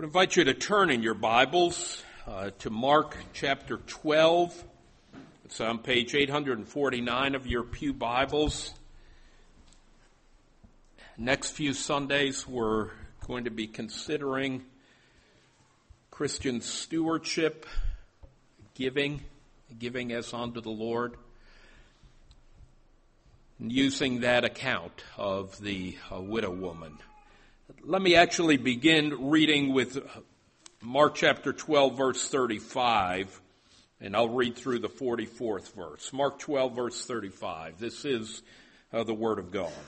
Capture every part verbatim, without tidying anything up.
I would invite you to turn in your Bibles uh, to Mark chapter twelve. It's on page eight forty-nine of your pew Bibles. Next few Sundays we're going to be considering Christian stewardship, giving, giving as unto the Lord, and using that account of the uh, widow woman. Let me actually begin reading with Mark chapter twelve, verse thirty-five, and I'll read through the forty-fourth verse. Mark twelve, verse thirty-five. This is uh, the Word of God.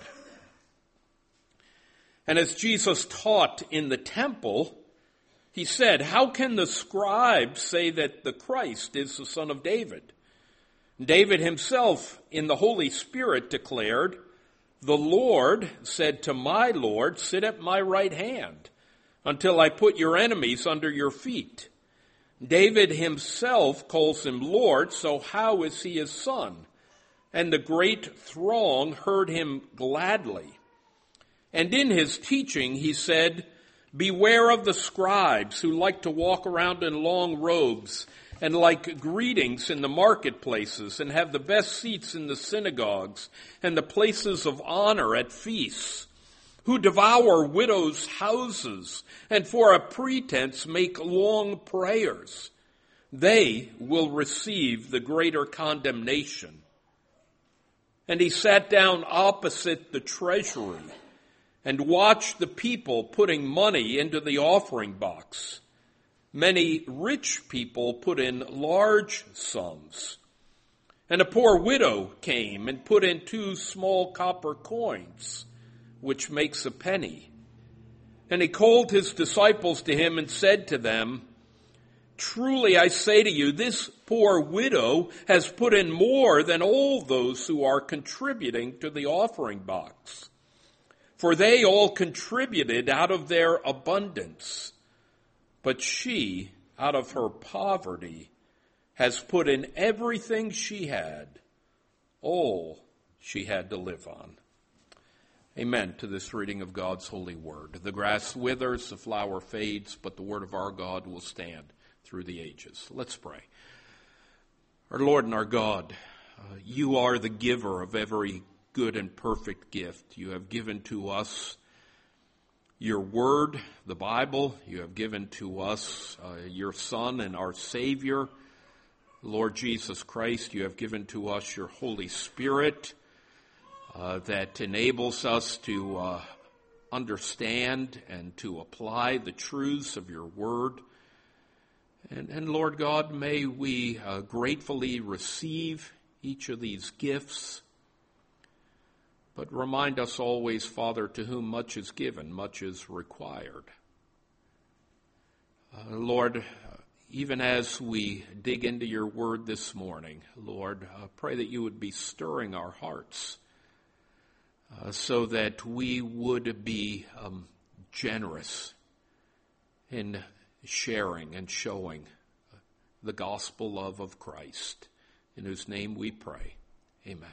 And as Jesus taught in the temple, he said, "How can the scribes say that the Christ is the son of David? David himself in the Holy Spirit declared, 'The Lord said to my Lord, sit at my right hand until I put your enemies under your feet.' David himself calls him Lord, so how is he his son?" And the great throng heard him gladly. And in his teaching he said, "Beware of the scribes who like to walk around in long robes and like greetings in the marketplaces and have the best seats in the synagogues and the places of honor at feasts, who devour widows' houses and for a pretense make long prayers. They will receive the greater condemnation." And he sat down opposite the treasury and watched the people putting money into the offering box. Many rich people put in large sums. And a poor widow came and put in two small copper coins, which makes a penny. And he called his disciples to him and said to them, "Truly I say to you, this poor widow has put in more than all those who are contributing to the offering box. For they all contributed out of their abundance. But she, out of her poverty, has put in everything she had, all she had to live on." Amen to this reading of God's holy word. The grass withers, the flower fades, but the word of our God will stand through the ages. Let's pray. Our Lord and our God, uh, you are the giver of every good and perfect gift. You have given to us your word, the Bible. You have given to us uh, your Son and our Savior, Lord Jesus Christ. You have given to us your Holy Spirit uh, that enables us to uh, understand and to apply the truths of your word. And, and Lord God, may we uh, gratefully receive each of these gifts. But remind us always, Father, to whom much is given, much is required. Uh, Lord, even as we dig into your word this morning, Lord, I pray that you would be stirring our hearts uh, so that we would be um, generous in sharing and showing the gospel love of Christ, in whose name we pray. Amen.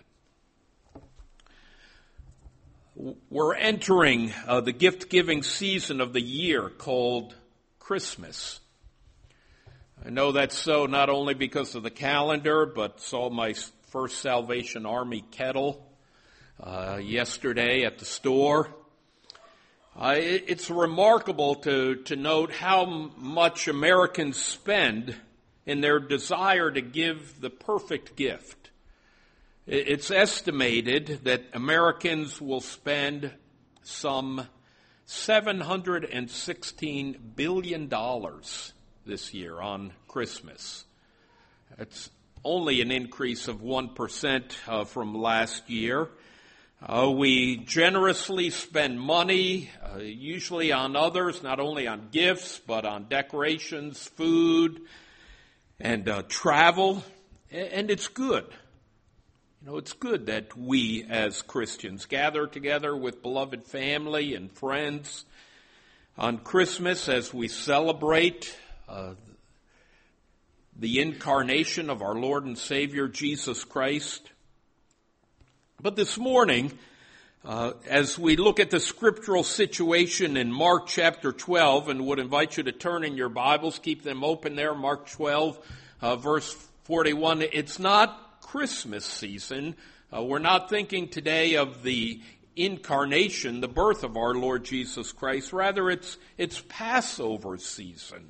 We're entering uh, the gift-giving season of the year called Christmas. I know that's so not only because of the calendar, but saw my first Salvation Army kettle uh, yesterday at the store. Uh, it, it's remarkable to, to note how much Americans spend in their desire to give the perfect gift. It's estimated that Americans will spend some seven hundred sixteen billion dollars this year on Christmas. It's only an increase of one percent uh, from last year. Uh, we generously spend money, uh, usually on others, not only on gifts, but on decorations, food, and uh, travel, and it's good. You know, it's good that we as Christians gather together with beloved family and friends on Christmas as we celebrate uh, the incarnation of our Lord and Savior Jesus Christ. But this morning, Uh, as we look at the scriptural situation in Mark chapter twelve, and would invite you to turn in your Bibles, keep them open there, Mark twelve, uh, verse forty-one. It's not Christmas season. Uh, we're not thinking today of the incarnation, the birth of our Lord Jesus Christ. Rather, it's it's Passover season.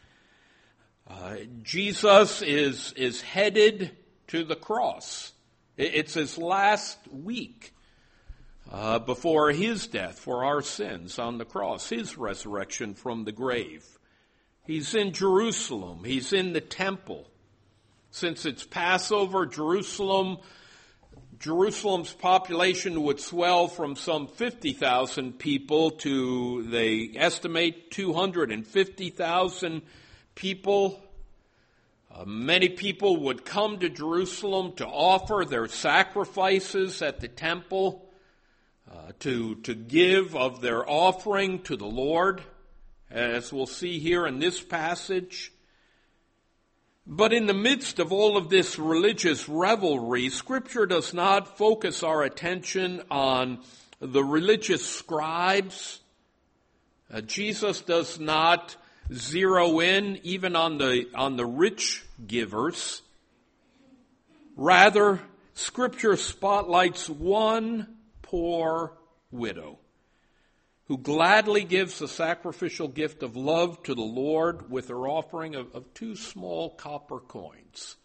Uh, Jesus is is headed to the cross. It's his last week uh, before his death for our sins on the cross, his resurrection from the grave. He's in Jerusalem. He's in the temple. Since it's Passover, Jerusalem, Jerusalem's population would swell from some fifty thousand people to, they estimate, two hundred fifty thousand people. Uh, many people would come to Jerusalem to offer their sacrifices at the temple, uh, to, to give of their offering to the Lord, as we'll see here in this passage. But in the midst of all of this religious revelry, Scripture does not focus our attention on the religious scribes. Uh, Jesus does not zero in even on the on the rich givers. Rather, Scripture spotlights one poor widow who gladly gives the sacrificial gift of love to the Lord with her offering of, of two small copper coins.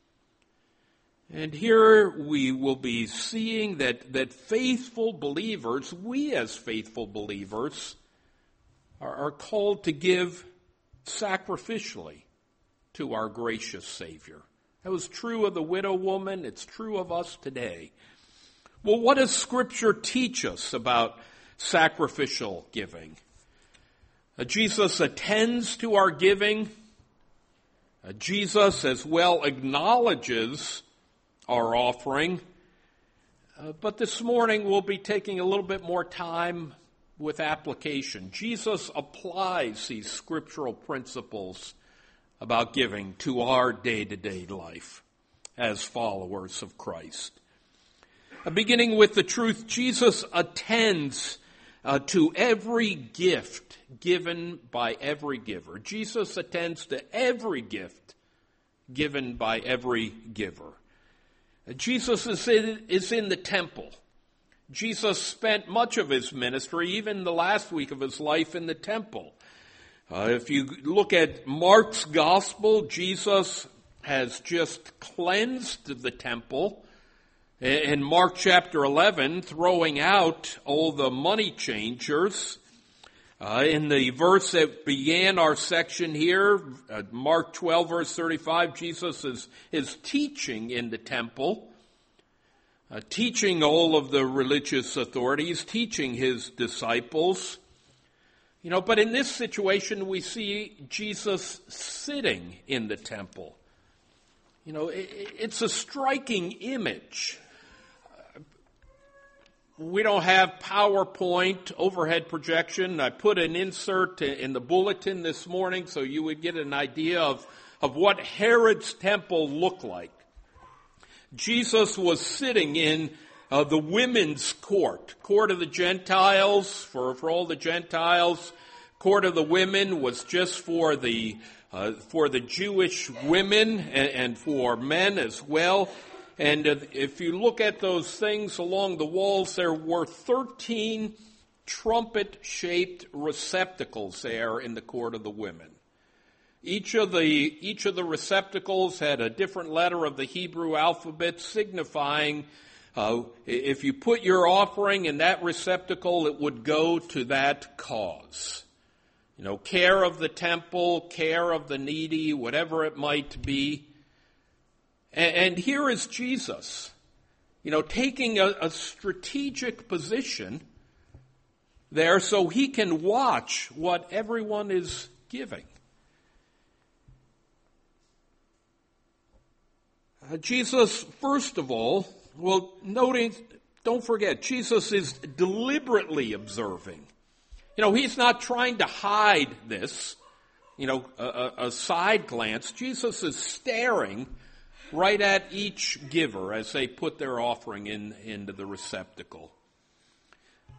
And here we will be seeing that, that faithful believers, we as faithful believers, are, are called to give sacrificially to our gracious Savior. That was true of the widow woman. It's true of us today. Well, what does Scripture teach us about sacrificial giving? Uh, Jesus attends to our giving. Uh, Jesus as well acknowledges our offering. Uh, but this morning we'll be taking a little bit more time with application. Jesus applies these scriptural principles about giving to our day-to-day life as followers of Christ. Uh, beginning with the truth, Jesus attends Uh, to every gift given by every giver. Jesus attends to every gift given by every giver. Uh, Jesus is in, is in the temple. Jesus spent much of his ministry, even the last week of his life, in the temple. Uh, if you look at Mark's gospel, Jesus has just cleansed the temple. In Mark chapter eleven, throwing out all the money changers. Uh, in the verse that began our section here, uh, Mark twelve, verse thirty-five, Jesus is, is teaching in the temple, uh, teaching all of the religious authorities, teaching his disciples. You know, but in this situation, we see Jesus sitting in the temple. You know, it, it's a striking image. We don't have PowerPoint overhead projection. I put an insert in the bulletin this morning so you would get an idea of, of what Herod's temple looked like. Jesus was sitting in uh, the women's court, court of the Gentiles, for, for all the Gentiles. Court of the women was just for the uh, for the Jewish women and, and for men as well. And if you look at those things along the walls, there were thirteen trumpet-shaped receptacles there in the court of the women. Each of the, each of the receptacles had a different letter of the Hebrew alphabet signifying uh, if you put your offering in that receptacle, it would go to that cause. You know, care of the temple, care of the needy, whatever it might be. And here is Jesus, you know, taking a, a strategic position there so he can watch what everyone is giving. Uh, Jesus, first of all, well, noting, don't forget, Jesus is deliberately observing. You know, he's not trying to hide this, you know, a, a side glance. Jesus is staring right at each giver as they put their offering in into the receptacle.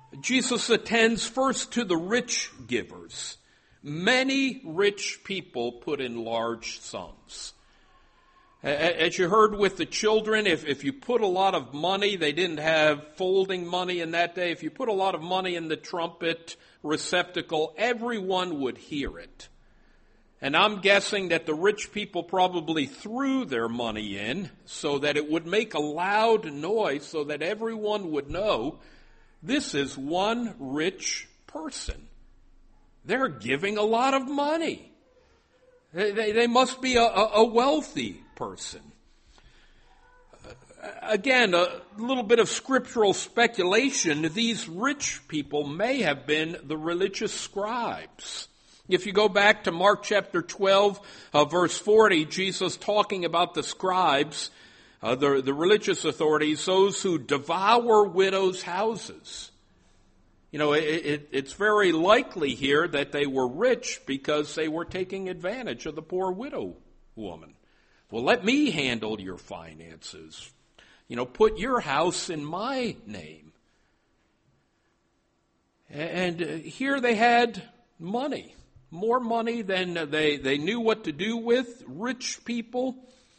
Jesus attends first to the rich givers. Many rich people put in large sums. As you heard with the children, if, if you put a lot of money, they didn't have folding money in that day. If you put a lot of money in the trumpet receptacle, everyone would hear it. And I'm guessing that the rich people probably threw their money in so that it would make a loud noise so that everyone would know this is one rich person. They're giving a lot of money. They, they, they must be a, a wealthy person. Again, a little bit of scriptural speculation. These rich people may have been the religious scribes. If you go back to Mark chapter twelve, uh, verse forty, Jesus talking about the scribes, uh, the, the religious authorities, those who devour widows' houses. You know, it, it, it's very likely here that they were rich because they were taking advantage of the poor widow woman. Well, let me handle your finances. You know, put your house in my name. And uh, here they had money. More money than they, they knew what to do with, rich people.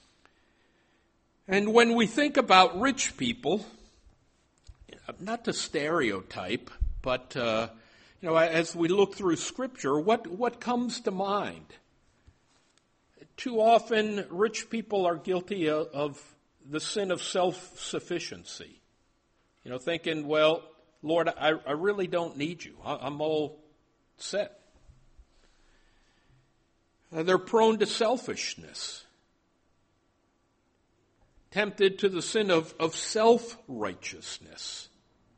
And when we think about rich people, not to stereotype, but, uh, you know, as we look through Scripture, what, what comes to mind? Too often, rich people are guilty of, of the sin of self-sufficiency. You know, thinking, well, Lord, I, I really don't need you. I, I'm all set. Uh, they're prone to selfishness, tempted to the sin of, of self-righteousness,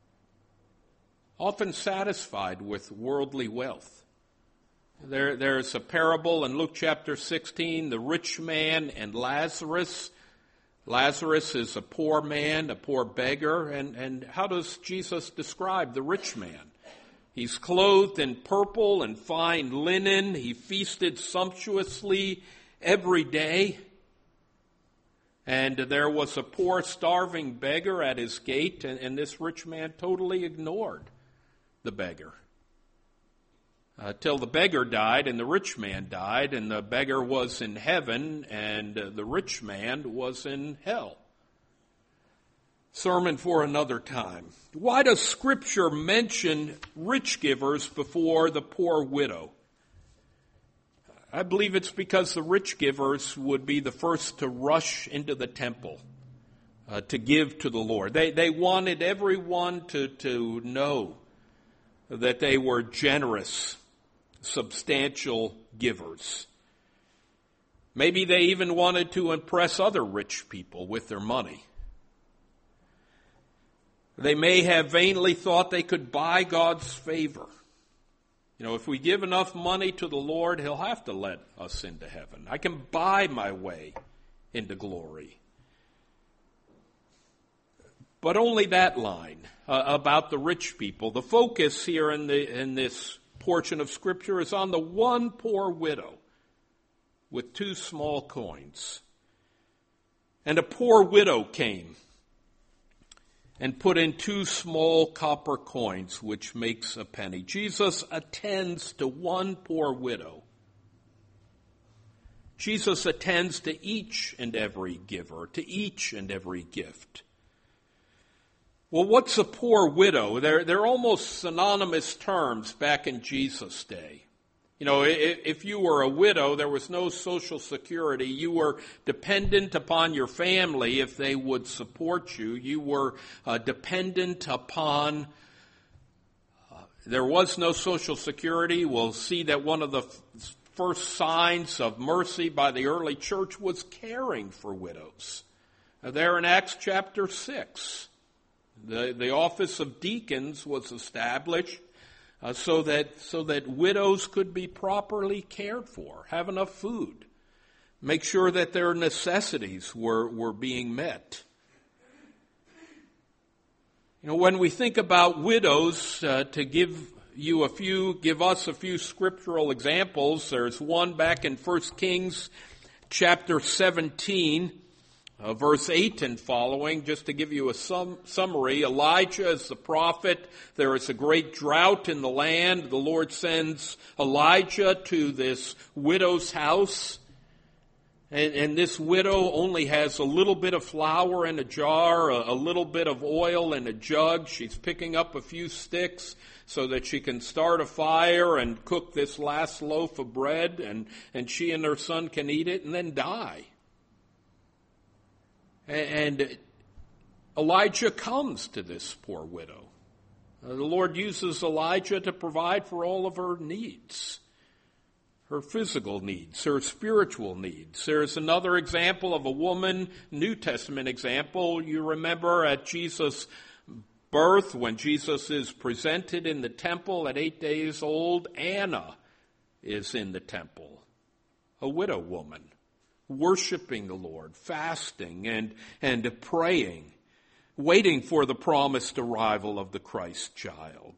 often satisfied with worldly wealth. There, there's a parable in Luke chapter sixteen, the rich man and Lazarus. Lazarus is a poor man, a poor beggar, and, and how does Jesus describe the rich man? He's clothed in purple and fine linen. He feasted sumptuously every day. And there was a poor, starving beggar at his gate, and, and this rich man totally ignored the beggar. Uh, till the beggar died and the rich man died, and the beggar was in heaven and uh, the rich man was in hell. Sermon for another time. Why does Scripture mention rich givers before the poor widow? I believe it's because the rich givers would be the first to rush into the temple uh, to give to the Lord. They, they wanted everyone to, to know that they were generous, substantial givers. Maybe they even wanted to impress other rich people with their money. They may have vainly thought they could buy God's favor. You know, if we give enough money to the Lord, He'll have to let us into heaven. I can buy my way into glory. But only that line uh, about the rich people. The focus here in the in this portion of Scripture is on the one poor widow with two small coins. And a poor widow came and put in two small copper coins, which makes a penny. Jesus attends to one poor widow. Jesus attends to each and every giver, to each and every gift. Well, what's a poor widow? They're, they're almost synonymous terms back in Jesus' day. You know, if you were a widow, there was no Social Security. You were dependent upon your family if they would support you. You were uh, dependent upon, uh, there was no Social Security. We'll see that one of the f- first signs of mercy by the early church was caring for widows. Uh, there in Acts chapter six, the, the office of deacons was established. Uh, so that so that widows could be properly cared for, have enough food, make sure that their necessities were, were being met. You know, when we think about widows, uh, to give you a few, give us a few scriptural examples, there's one back in First Kings chapter seventeen, Uh, verse eight and following, just to give you a sum, summary, Elijah is the prophet. There is a great drought in the land. The Lord sends Elijah to this widow's house. And, and this widow only has a little bit of flour in a jar, a, a little bit of oil in a jug. She's picking up a few sticks so that she can start a fire and cook this last loaf of bread, and, and she and her son can eat it and then die. And Elijah comes to this poor widow. The Lord uses Elijah to provide for all of her needs, her physical needs, her spiritual needs. There's another example of a woman, New Testament example. You remember at Jesus' birth, when Jesus is presented in the temple at eight days old, Anna is in the temple, a widow woman, worshiping the Lord, fasting and, and praying, waiting for the promised arrival of the Christ child.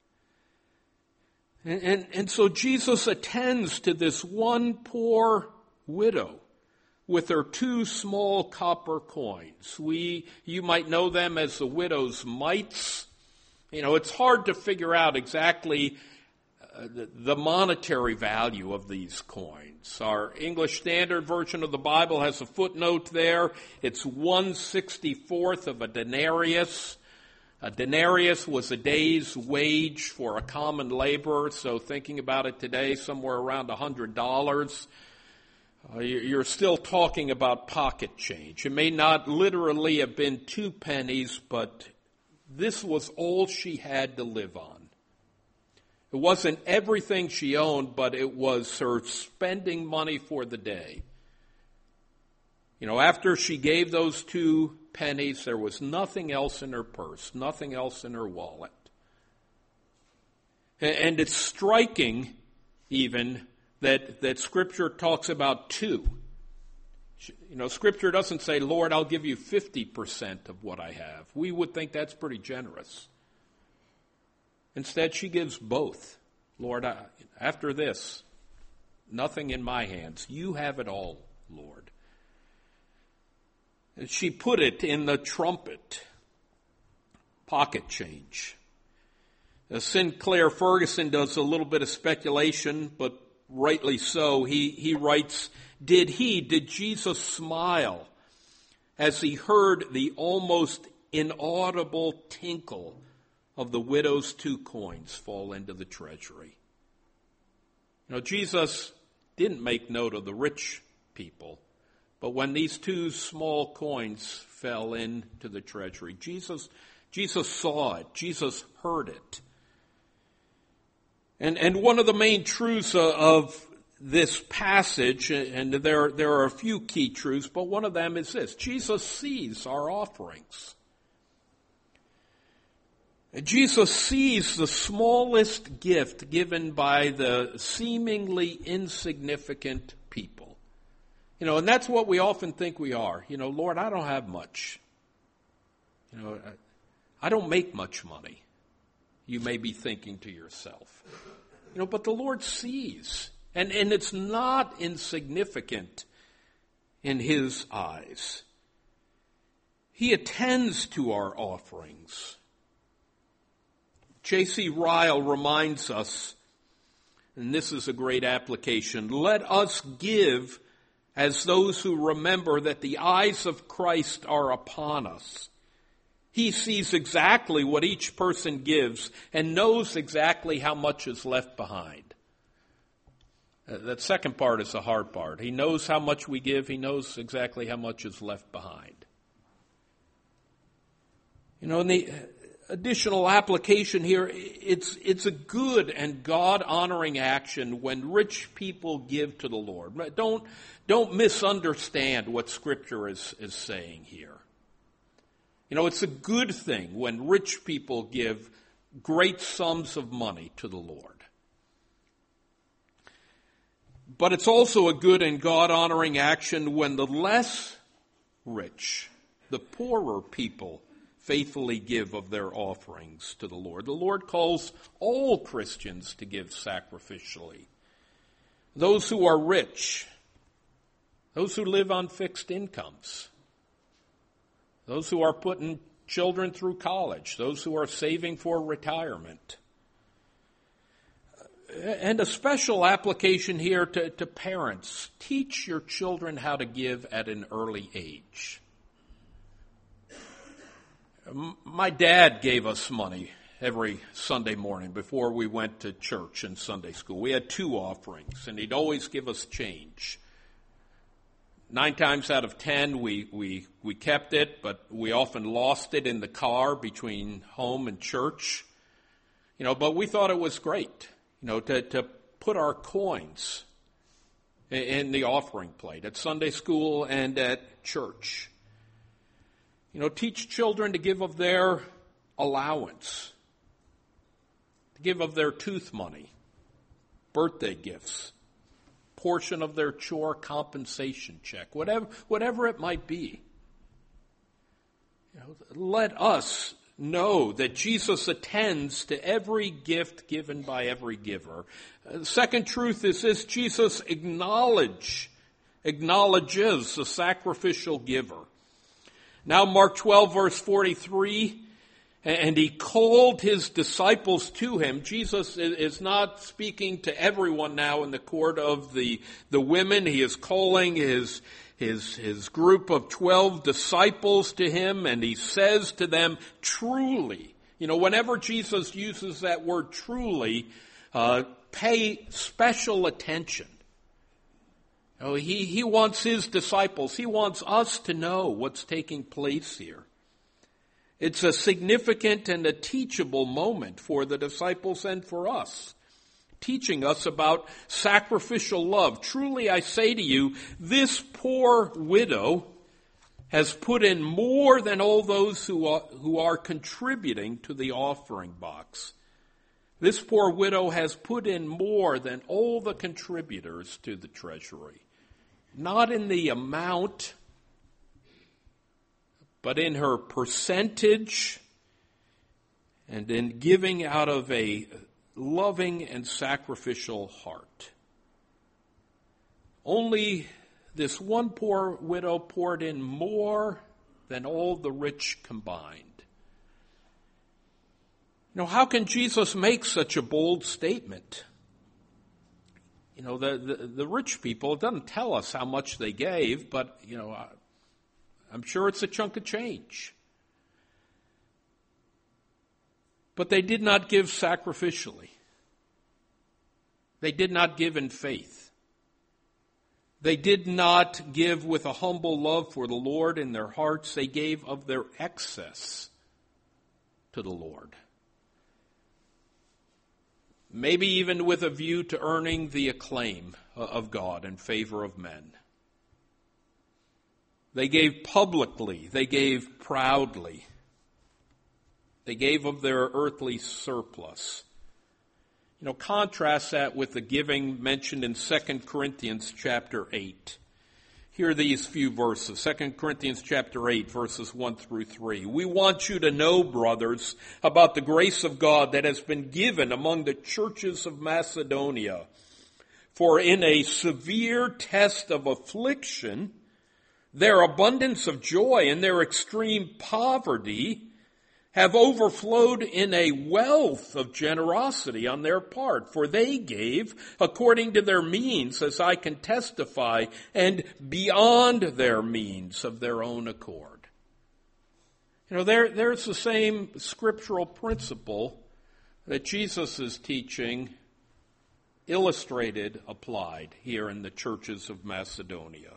And, and, and so Jesus attends to this one poor widow with her two small copper coins. We, you might know them as the widow's mites. You know, it's hard to figure out exactly uh, the, the monetary value of these coins. Our English Standard Version of the Bible has a footnote there. It's one sixty-fourth of a denarius. A denarius was a day's wage for a common laborer, so thinking about it today, somewhere around one hundred dollars. Uh, you're still talking about pocket change. It may not literally have been two pennies, but this was all she had to live on. It wasn't everything she owned, but it was her spending money for the day. You know, after she gave those two pennies, there was nothing else in her purse, nothing else in her wallet. And it's striking, even, that, that Scripture talks about two. You know, Scripture doesn't say, Lord, I'll give you fifty percent of what I have. We would think that's pretty generous. Instead, she gives both. Lord, I, after this, nothing in my hands. You have it all, Lord. And she put it in the trumpet, pocket change. Uh, Sinclair Ferguson does a little bit of speculation, but rightly so. He, he writes, did he, did Jesus smile as he heard the almost inaudible tinkle of the widow's two coins fall into the treasury? You know, Jesus didn't make note of the rich people, but when these two small coins fell into the treasury, Jesus, Jesus saw it. Jesus heard it. And, and one of the main truths of this passage, and there, there are a few key truths, but one of them is this: Jesus sees our offerings. Jesus sees the smallest gift given by the seemingly insignificant people. You know, and that's what we often think we are. You know, Lord, I don't have much. You know, I don't make much money. You may be thinking to yourself. You know, but the Lord sees. And, and it's not insignificant in His eyes. He attends to our offerings. J C Ryle reminds us, and this is a great application, let us give as those who remember that the eyes of Christ are upon us. He sees exactly what each person gives and knows exactly how much is left behind. Uh, that second part is the hard part. He knows how much we give. He knows exactly how much is left behind. You know, in the additional application here, it's it's a good and God-honoring action when rich people give to the Lord. Don't, don't misunderstand what Scripture is, is saying here. You know, it's a good thing when rich people give great sums of money to the Lord. But it's also a good and God-honoring action when the less rich, the poorer people, faithfully give of their offerings to the Lord. The Lord calls all Christians to give sacrificially. Those who are rich, those who live on fixed incomes, those who are putting children through college, those who are saving for retirement. And a special application here to, to parents. Teach your children how to give at an early age. My dad gave us money every Sunday morning before we went to church and Sunday school. We had two offerings, and he'd always give us change. Nine times out of ten, we, we, we kept it, but we often lost it in the car between home and church. You know, but we thought it was great, you know, to, to put our coins in, in the offering plate at Sunday school and at church. You know, teach children to give of their allowance, to give of their tooth money, birthday gifts, portion of their chore compensation check, whatever whatever it might be. You know, let us know that Jesus attends to every gift given by every giver. Uh, the second truth is this: Jesus acknowledge, acknowledges the sacrificial giver. Now Mark twelve, verse forty-three, and he called his disciples to him. Jesus is not speaking to everyone now in the court of the, the women. He is calling his, his, his group of twelve disciples to him, and he says to them, truly. You know, whenever Jesus uses that word truly, uh, pay special attention. You know, he, he wants his disciples, he wants us to know what's taking place here. It's a significant and a teachable moment for the disciples and for us, teaching us about sacrificial love. Truly, I say to you, this poor widow has put in more than all those who are, who are contributing to the offering box. This poor widow has put in more than all the contributors to the treasury. Not in the amount, but in her percentage and in giving out of a loving and sacrificial heart. Only this one poor widow poured in more than all the rich combined. You know, how can Jesus make such a bold statement? You know, the, the, the rich people, it doesn't tell us how much they gave, but, you know, I'm sure it's a chunk of change. But they did not give sacrificially. They did not give in faith. They did not give with a humble love for the Lord in their hearts. They gave of their excess to the Lord. Maybe even with a view to earning the acclaim of God in favor of men. They gave publicly. They gave proudly. They gave of their earthly surplus. You know, contrast that with the giving mentioned in Second Corinthians chapter eight. Hear these few verses. Second Corinthians chapter eight, verses one through three. We want you to know, brothers, about the grace of God that has been given among the churches of Macedonia. For in a severe test of affliction, their abundance of joy and their extreme poverty have overflowed in a wealth of generosity on their part. For they gave according to their means, as I can testify, and beyond their means of their own accord. You know, there, there's the same scriptural principle that Jesus is teaching, illustrated, applied here in the churches of Macedonia.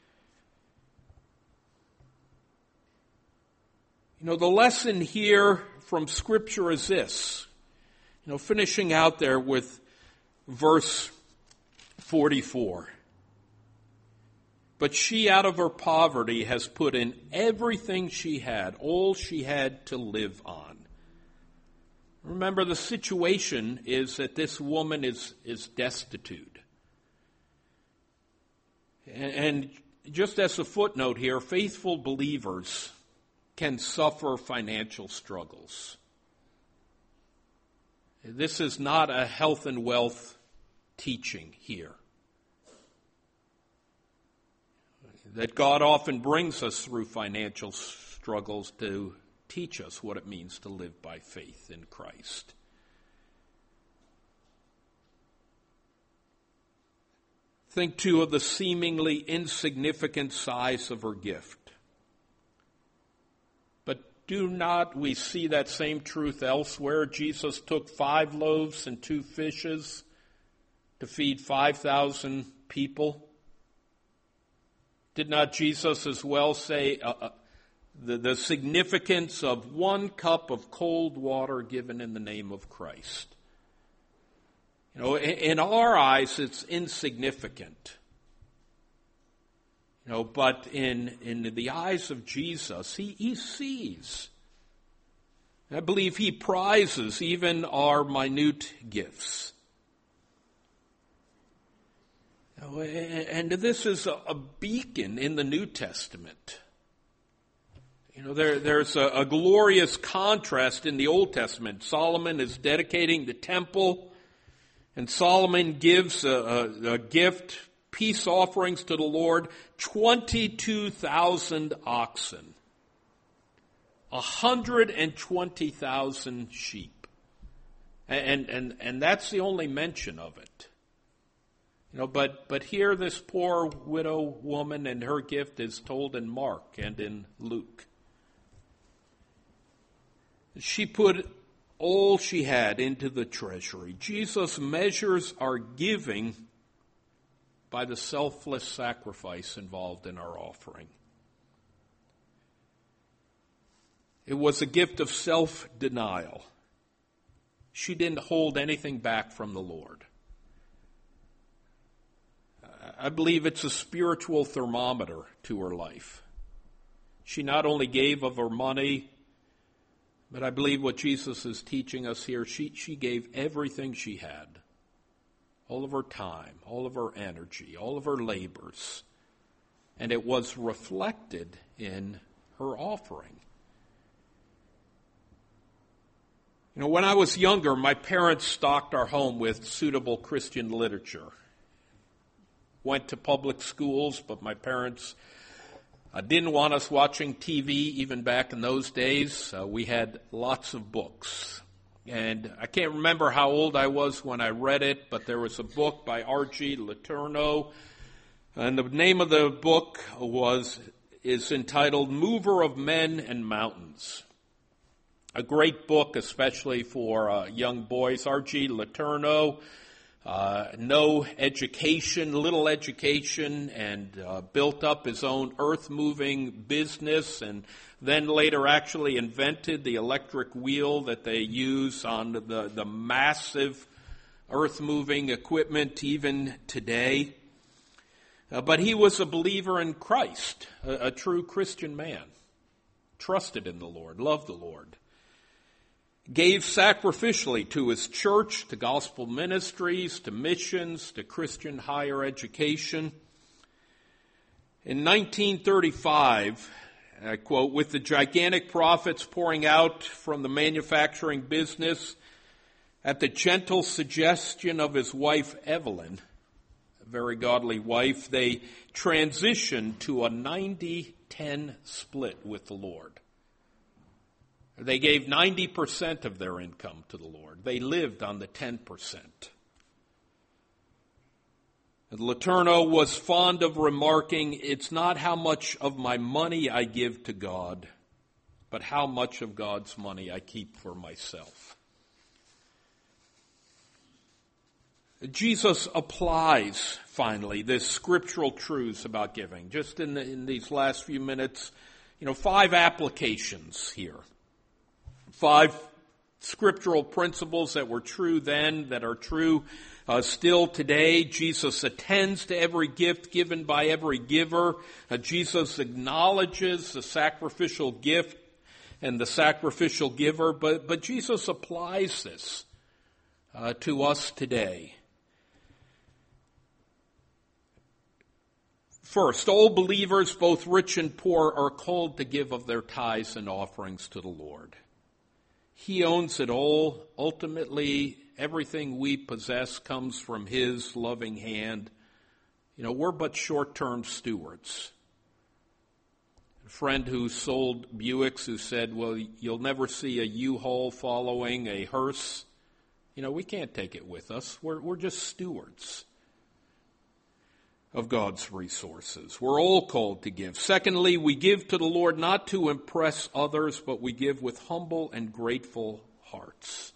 You know, the lesson here from Scripture is this. You know, finishing out there with verse forty-four. But she out of her poverty has put in everything she had, all she had to live on. Remember, the situation is that this woman is, is destitute. And, and just as a footnote here, faithful believers can suffer financial struggles. This is not a health and wealth teaching here. That God often brings us through financial struggles to teach us what it means to live by faith in Christ. Think, too, of the seemingly insignificant size of her gift. But do not we see that same truth elsewhere? Jesus took five loaves and two fishes to feed five thousand people. Did not Jesus as well say uh, uh, the, the significance of one cup of cold water given in the name of Christ? You know, in, in our eyes, it's insignificant. You know, but in, in the eyes of Jesus, he, he sees. I believe he prizes even our minute gifts. You know, and this is a, a beacon in the New Testament. You know, there, there's a, a glorious contrast in the Old Testament. Solomon is dedicating the temple. And Solomon gives a, a, a gift, peace offerings to the Lord, twenty-two thousand oxen, one hundred twenty thousand sheep. And, and, and that's the only mention of it. You know, but, but here this poor widow woman and her gift is told in Mark and in Luke. She put all she had into the treasury. Jesus measures our giving by the selfless sacrifice involved in our offering. It was a gift of self-denial. She didn't hold anything back from the Lord. I believe it's a spiritual thermometer to her life. She not only gave of her money, but I believe what Jesus is teaching us here, she, she gave everything she had. All of her time, all of her energy, all of her labors. And it was reflected in her offering. You know, when I was younger, my parents stocked our home with suitable Christian literature. Went to public schools, but my parents I didn't want us watching T V even back in those days. Uh, we had lots of books. And I can't remember how old I was when I read it, but there was a book by R G Letourneau. And the name of the book was is entitled Mover of Men and Mountains. A great book, especially for uh, young boys. R G Letourneau. Uh, no education, little education, and uh, built up his own earth-moving business, and then later actually invented the electric wheel that they use on the, the massive earth-moving equipment even today. Uh, but he was a believer in Christ, a, a true Christian man, trusted in the Lord, loved the Lord. Gave sacrificially to his church, to gospel ministries, to missions, to Christian higher education. In nineteen thirty-five, I quote, with the gigantic profits pouring out from the manufacturing business, at the gentle suggestion of his wife Evelyn, a very godly wife, they transitioned to a ninety ten split with the Lord. They gave ninety percent of their income to the Lord. They lived on the ten percent. And Letourneau was fond of remarking, it's not how much of my money I give to God, but how much of God's money I keep for myself. Jesus applies, finally, this scriptural truths about giving. Just in, the, in these last few minutes, you know, five applications here. Five scriptural principles that were true then, that are true uh, still today. Jesus attends to every gift given by every giver. Uh, Jesus acknowledges the sacrificial gift and the sacrificial giver, but, but Jesus applies this uh, to us today. First, all believers, both rich and poor, are called to give of their tithes and offerings to the Lord. He owns it all. Ultimately, everything we possess comes from his loving hand. You know, we're but short-term stewards. A friend who sold Buicks who said, well, you'll never see a U-Haul following a hearse. You know, we can't take it with us. We're, we're just stewards of God's resources. We're all called to give. Secondly, we give to the Lord not to impress others, but we give with humble and grateful hearts.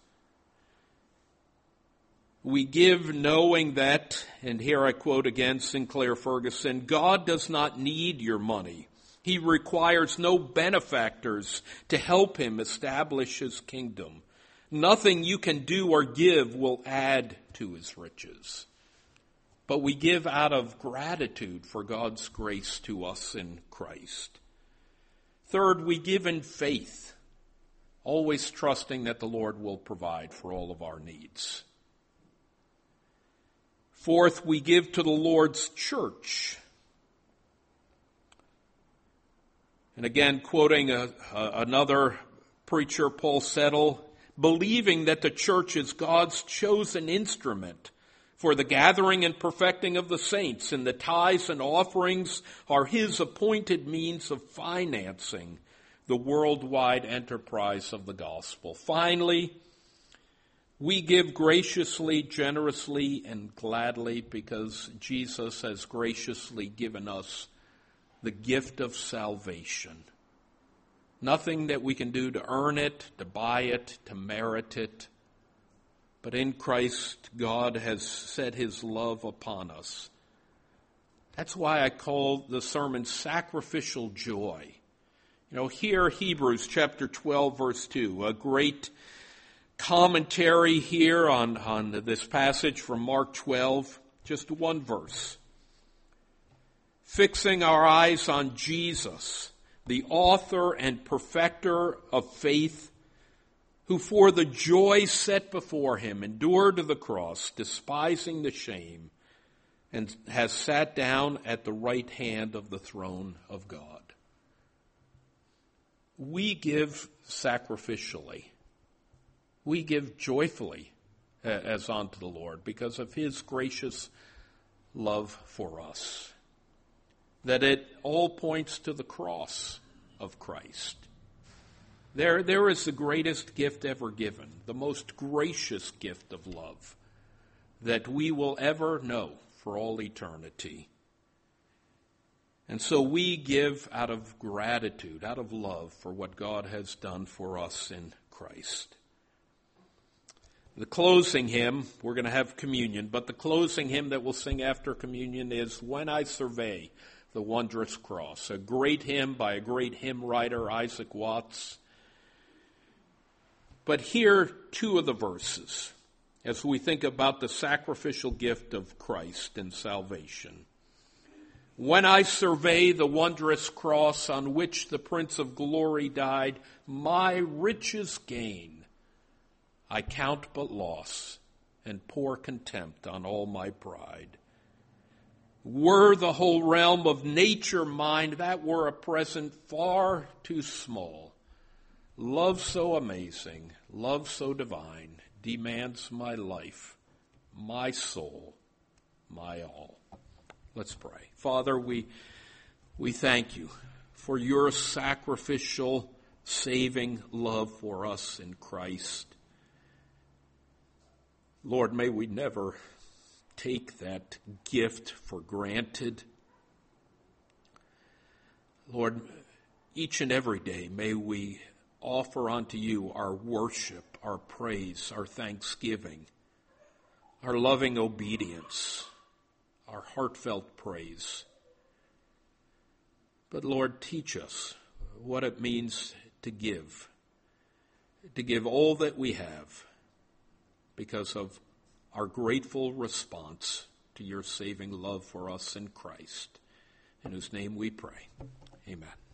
We give knowing that, and here I quote again Sinclair Ferguson, God does not need your money. He requires no benefactors to help him establish his kingdom. Nothing you can do or give will add to his riches. But we give out of gratitude for God's grace to us in Christ. Third, we give in faith, always trusting that the Lord will provide for all of our needs. Fourth, we give to the Lord's church. And again, quoting a, a, another preacher, Paul Settle, believing that the church is God's chosen instrument for the gathering and perfecting of the saints, and the tithes and offerings are his appointed means of financing the worldwide enterprise of the gospel. Finally, we give graciously, generously, and gladly because Jesus has graciously given us the gift of salvation. Nothing that we can do to earn it, to buy it, to merit it. But in Christ, God has set his love upon us. That's why I call the sermon sacrificial joy. You know, here, Hebrews chapter twelve, verse two, a great commentary here on, on this passage from Mark twelve, just one verse. Fixing our eyes on Jesus, the author and perfecter of faith, who for the joy set before him endured the cross, despising the shame, and has sat down at the right hand of the throne of God. We give sacrificially. We give joyfully as unto the Lord because of his gracious love for us. That it all points to the cross of Christ. There, there is the greatest gift ever given, the most gracious gift of love that we will ever know for all eternity. And so we give out of gratitude, out of love for what God has done for us in Christ. The closing hymn, we're going to have communion, but the closing hymn that we'll sing after communion is When I Survey the Wondrous Cross, a great hymn by a great hymn writer, Isaac Watts. But here, two of the verses, as we think about the sacrificial gift of Christ and salvation. When I survey the wondrous cross on which the Prince of Glory died, my richest gain I count but loss and pour contempt on all my pride. Were the whole realm of nature mine, that were a present far too small. Love so amazing, love so divine, demands my life, my soul, my all. Let's pray. Father, we, we thank you for your sacrificial, saving love for us in Christ. Lord, may we never take that gift for granted. Lord, each and every day may we offer unto you our worship, our praise, our thanksgiving, our loving obedience, our heartfelt praise. But Lord, teach us what it means to give, to give all that we have because of our grateful response to your saving love for us in Christ, in whose name we pray. Amen.